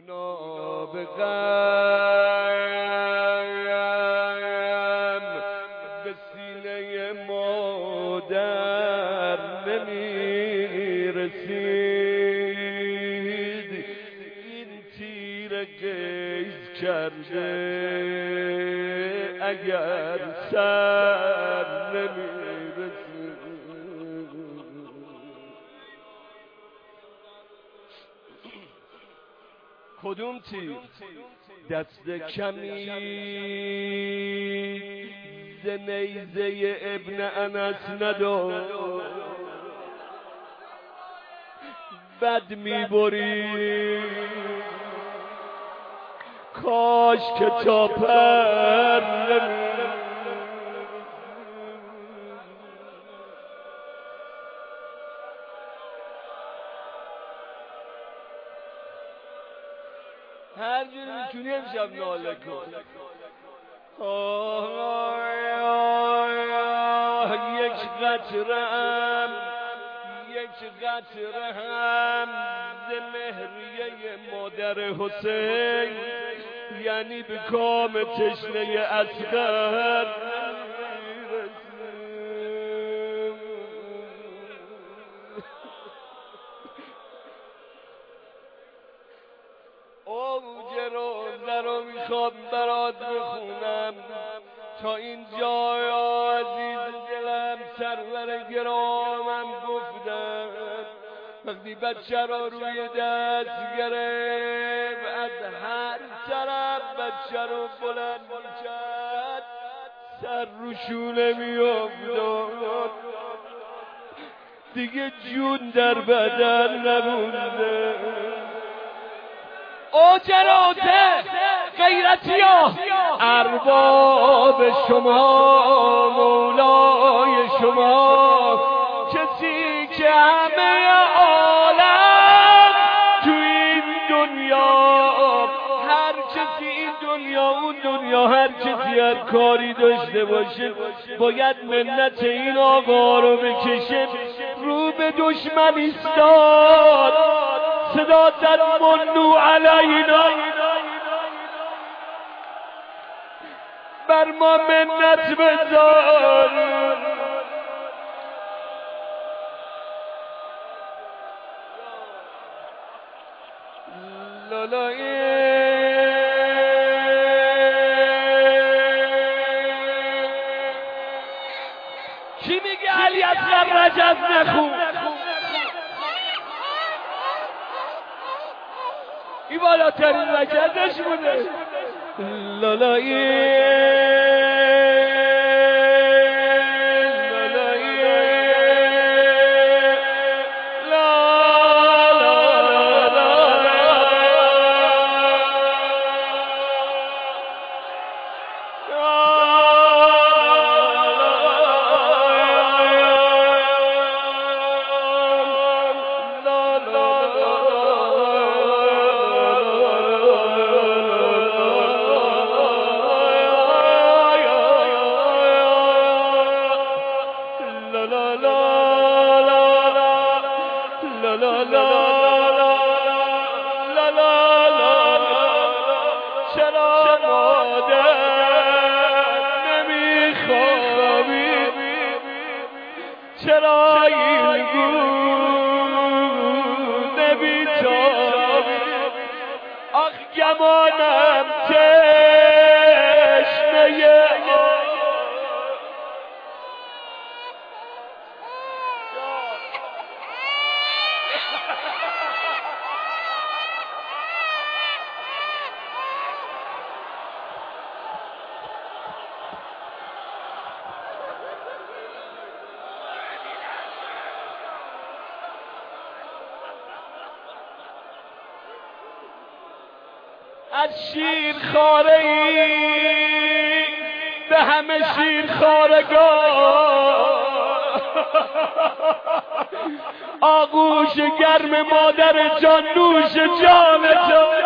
اونا به غم به سینه مادر نمیرسید، این تیر قیز کرده اگر سر نمیرسید. کدوم تیر؟ دست کمی ز نیزه ابن انس نداشت، بد میبری کاش که تا پر هر جوری میتونی امشب ناله کن. یک قطره هم ز مهریه مادر حسین، یعنی به کام تشنه اصغر رو میخوام برات بخونم تا اینجا عزیز دلم. سرور گرامم گفتم وقتی بچه را روی دست گرفت از هر طرف بچه رو بلند میکرد، سر رو شونه میافتاد، دیگه جون در بدن نبونده. اوجراته غیرتی ها ارباب شما، مولای شما، کسی که همه عالم تو این دنیا، هر کسی این دنیا اون دنیا، هر کسی هر کاری داشته باشه باید منت این آقا رو بکشه. رو به دشمن ایستاد، صدا زد منو علینا، بر ما منت بذار. کی میگه علی اصغر رجب نخون؟ این بالاترین رجبش بوده. چرا مادر نمیخوابی؟ چرا این گونه بیتابی؟ آخ گمانم تشنه از شیرخواره‌ای به همه شیرخوارگان، آغوش گرم مادر جان، نوش جان جان.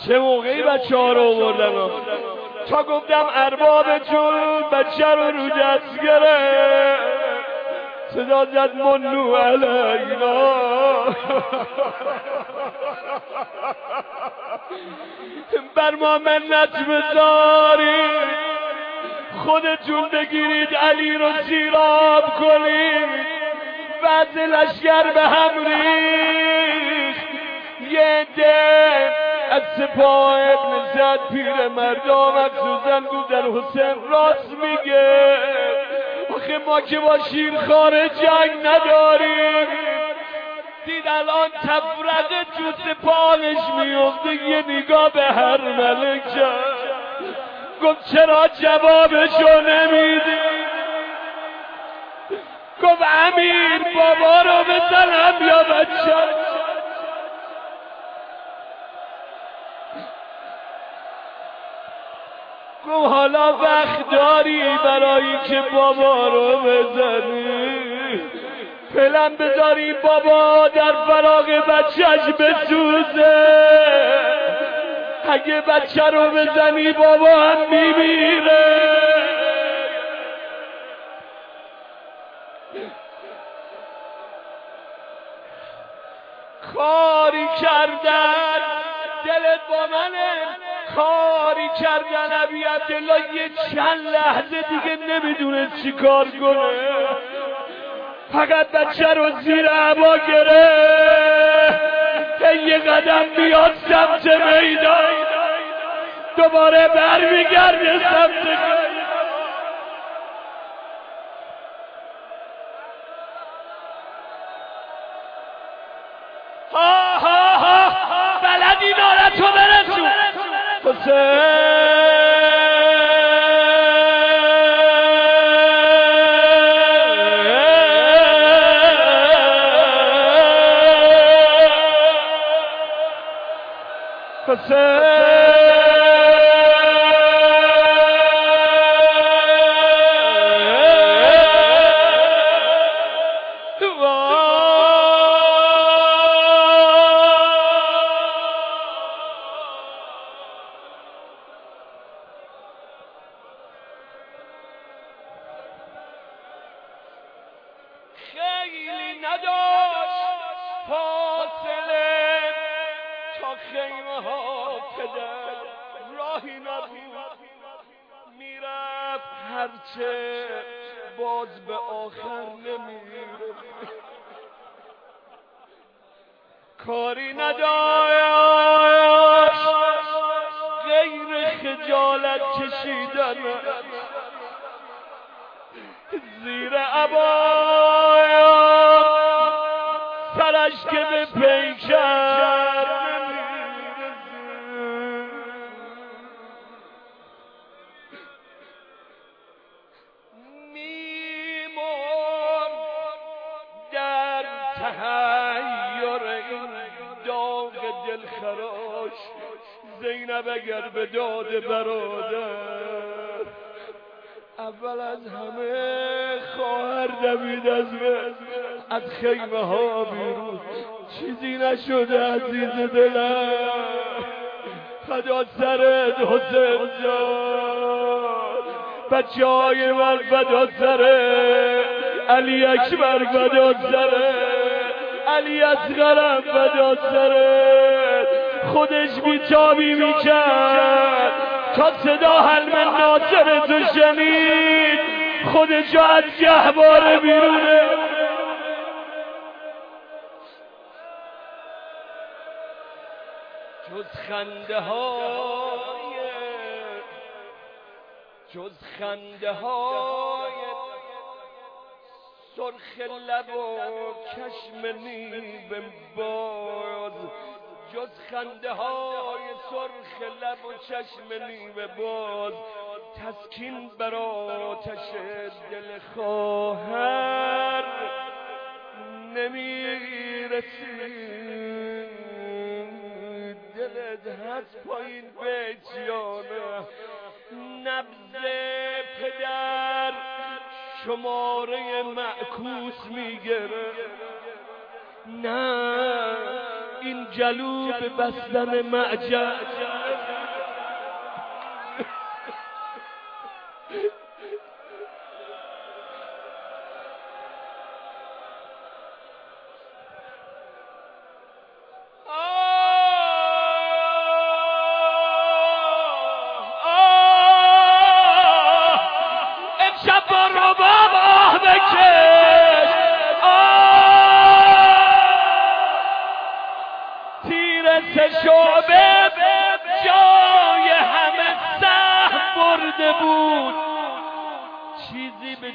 چه موقعی بچه ها رو آوردن تا گفتم ارباب جون بچه رو دست گرفت صدا زد منو علینا بر ما منت بذارید خودتون بگیرید علی رو سیراب کنید بعد لشگر به هم ریخت یه ده از سپاه ابن زد پیر مردم افزوزن گفتن حسین راست میگه آخه ما که با شیرخوار جنگ نداریم دید الان تفرقه تو سپاهش میفته یه نگاه به هر ملک گفت چرا جوابشو نمیدی گفت امیر بابا رو بزنم یا بچه گفت حالا وقت داری برای که بابا رو بزنی پلن بذاری بابا در فراغ بچهش بسوزه اگه بچه رو بزنی بابا هم میمیره کاری کردن دلت با منه کاری کردن ابی عبدالله یه چند لحظه دیگه نمیدونه چی کار کنه فقط بچه رو زیر هوا گرفت یه قدم بیاد سمت میدان دوباره برمیگرده سمت بلدی نارتو برسون خیلی نداشت فاصله تا خیمه ها پدر راهی نبود میرفت هرچه باز به آخر نمیره کاری نداشت غیر خجالت کشیدن زیر عبایا سرش که به پیکر میمون در تحیر این داغ دلخراش زینب اگر به داد برادر اول از همه خواهر دوید از خیمه ها بیرون چیزی نشده عزیز دلم فدا سرت حسین جان بچه های من فدا سرت علی اکبر فدا سرت علی اصغرم فدا سرت خودش بیتابی میکرد تا صدا حلم ناصر تو شنید خودش از گهواره بیرونه جز خنده های سرخ لب و چشم نیم باز جز خنده های سرخ لب و چشم نیم باز تسکین بر آتش دل خواهر نمیرسید دلت هست پایین به جانه نبض پدر شماره معکوس میگره نه این جلو به بستن معجن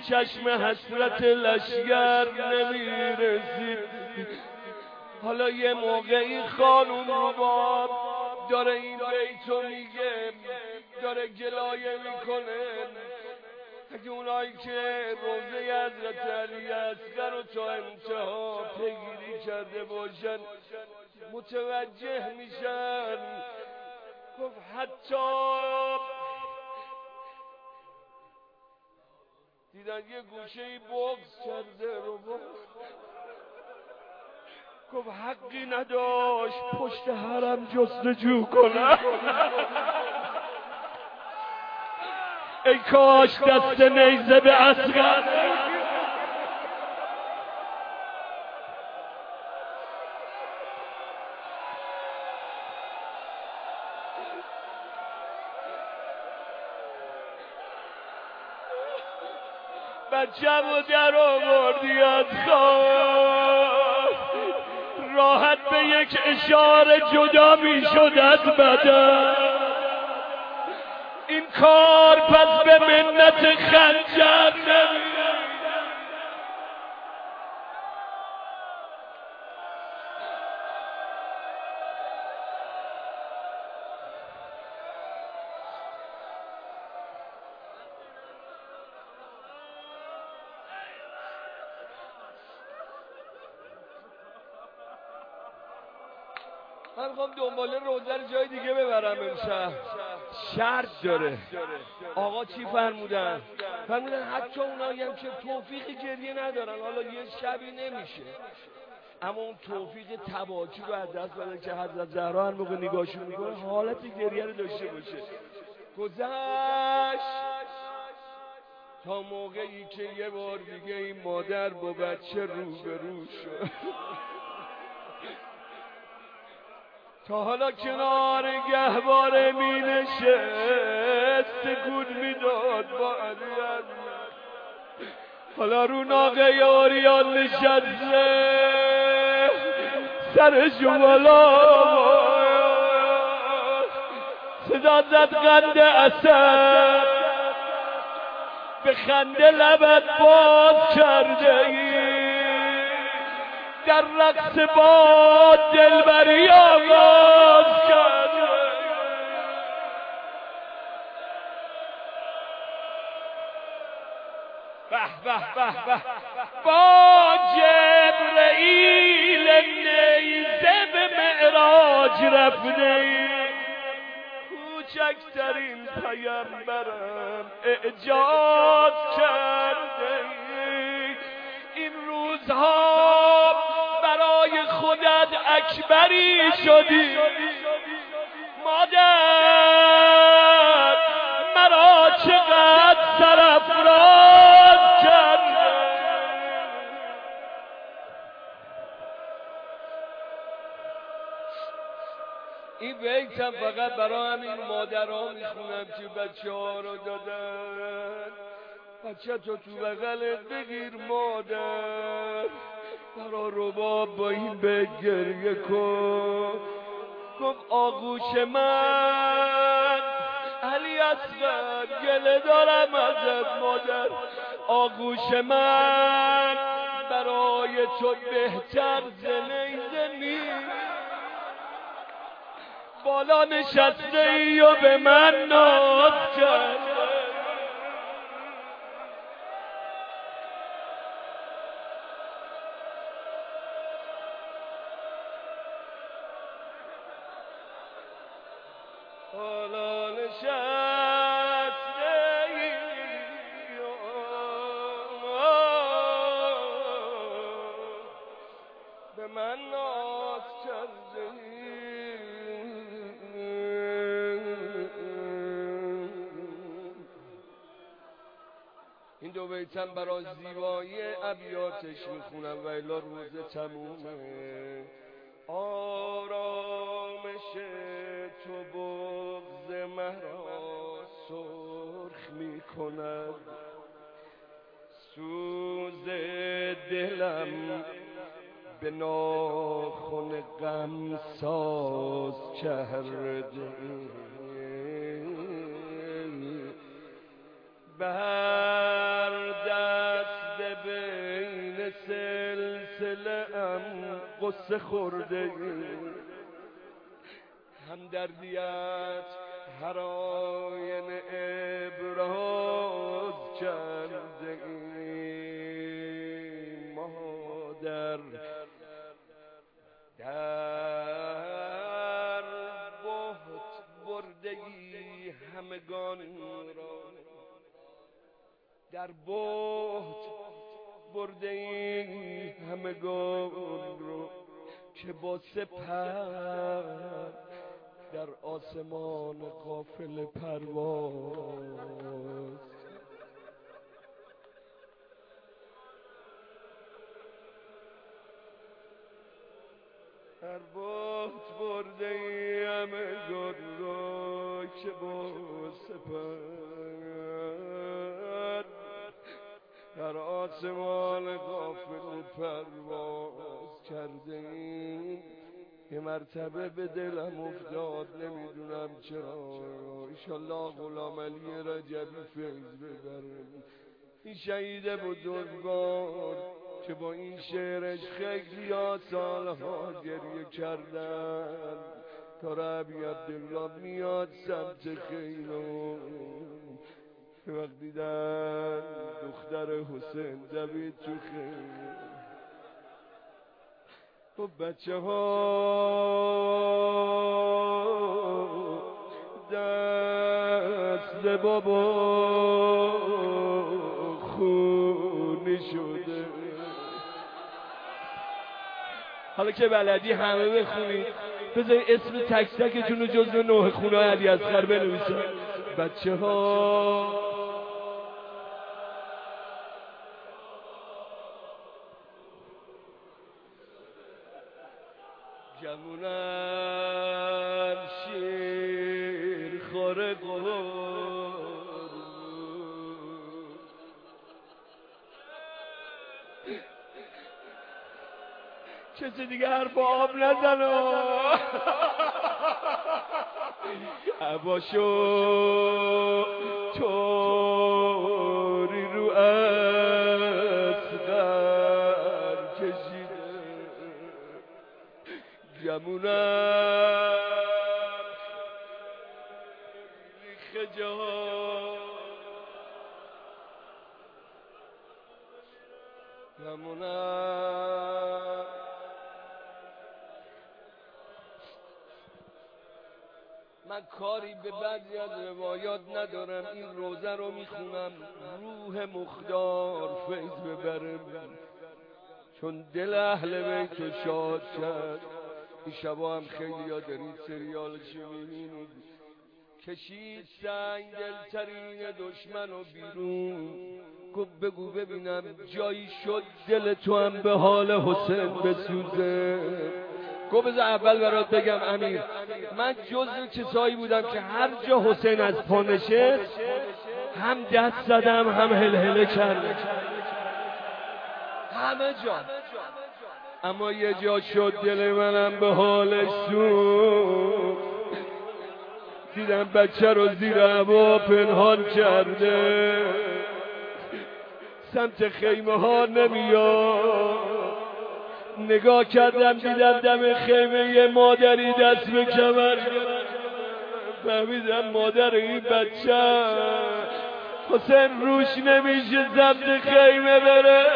چشم حسرت لشگر نمیرسید. حالا یه موقعی خانوم رباب داره این بیتو میگه، داره گلایه میکنه. اگه اونایی که روزه حضرت علی اصغر رو تا انتها پیگیری کرده باشن متوجه میشن. گفت حتی دیدن یه گوشه‌ای بغض کرده رو گفت حقی نداشت پشت حرم جستجو کنه. ای کاش دست نیزه به اصغر بچم و در آوردی از خواب، راحت به یک اشاره جدا می شد از بدن. این کار پس به منت خنجر نمی. من میخوام دنباله روزه رو جای دیگه ببرم امشب. شرط داره. آقا چی فرمودن؟ فرمودن حتی اونایی هم که توفیق گریه ندارن، حالا یه شبی نمیشه، اما اون توفیق تباکی رو از دست بدن که حضرت زهرا هر موقع نگاهشون میکنه حالت گریه رو داشته باشه. گذشت تا موقعی که یه بار دیگه این مادر با بچه روبرو شد. تا حالا کنار گهواره می نشست، سکون می داد با عدیت، حالا رو ناقه یاریان نشسته سرشو بالا صدا زد قند اسد به خنده لبت باز کرده ای، در رقص با دلبری آغاز کرده. به به به به با جبرئیل نیزه به معراج رفته، کوچکترین پیامبرم اعجاز کرده. این روزها برای خودت اکبری شدی مادر، مرا چقدر سرافراز کرد. این بیتم فقط برای همین مادرها میخونم که بچه ها رو دادن. بچه تو بغلت بگیر مادر، برا رباب با این بیت گریه کن. گفت آغوش من علی اصغر گله دارم ازت مادر، آغوش من برای تو بهتر زنیزه نیست، بالا نشسته ای و به من ناز کرده. بالا نشسته ای به من ناز کرده. این دو بیتم برای زیبایی ابیاتش میخونم و الا روز تمومه. آرامش تو بغض مرا سرخ میکند، سوز دلم به ناخن غم ساز کرده. بر بین سلسله ام قصه خورده هم دردیت هر آینه ابراز کرده مادر در بهت بردگی همگان را در بهت بردگی همگان را که با سپر در آسمان قافل پرواز در بهت برده ای همگان را که با سپر در آسمان غافل پرواز کرده ای یه مرتبه به دلم افتاد نمیدونم چرا ایشالله غلام علی رجبی فیض ببره این شهید بزرگوار که با این شعرش خیلی ها سالها گریه کردن تا ربی عبدالله میاد سمت خیلون وقت دیدن دختر حسین دوید تو خیلون خب بچه ها دست بابا خونی شده حالا که بلدی همه بخونید بذارید اسم تک تکتون رو جزو 9 خونه علی اصغر بنویسید بچه ها جمونم شیر خوره کسی دیگه حرف آب نزنو عباشو توری رو اصغر کشیده جمونم ریخ جهان جمونم من کاری به بعضی از روایات ندارم این روزه رو میخونم روح مختار فیض ببرم چون دل اهل بیت رو شاد کرد این شبا هم خیلی ها دارید سریالش میبینید کشید سنگ دلترین دشمن رو بیرون گفت بگو ببینم جایی شد دل تو هم به حال حسین بسوزه گفت بذار اول برات بگم امیر من جزو کسایی بودم که هر جا حسین از پا نشست هم دست زدم هم هلهله کردم همه جا اما یه جا شد دل منم به حالش سوخت دیدم بچه رو زیر هوا پنهان کرده سمت خیمه ها نمیاد نگاه کردم دیدم دم خیمه یه مادری دست به کمر فهمیدم مادر این بچه حسین روش نمیشه سمت خیمه بره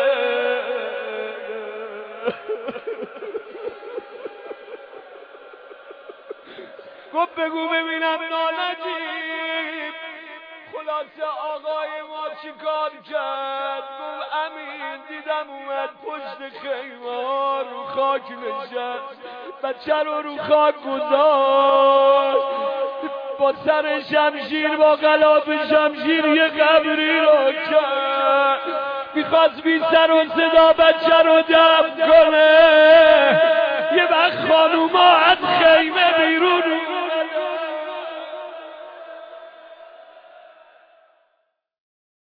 گفت بگو ببینم نانجیب خلاصه آقای ما چی کار کرد گفت امین دیدم اومد پشت خیمه ها رو خاک نشست بچه رو خاک گذاشت با سر شمشیر با غلاف شمشیر یه قبری رو کرد میخواست بی سر و صدا بچه رو دفن کنه یه وقت خانوما از خیمه بیرون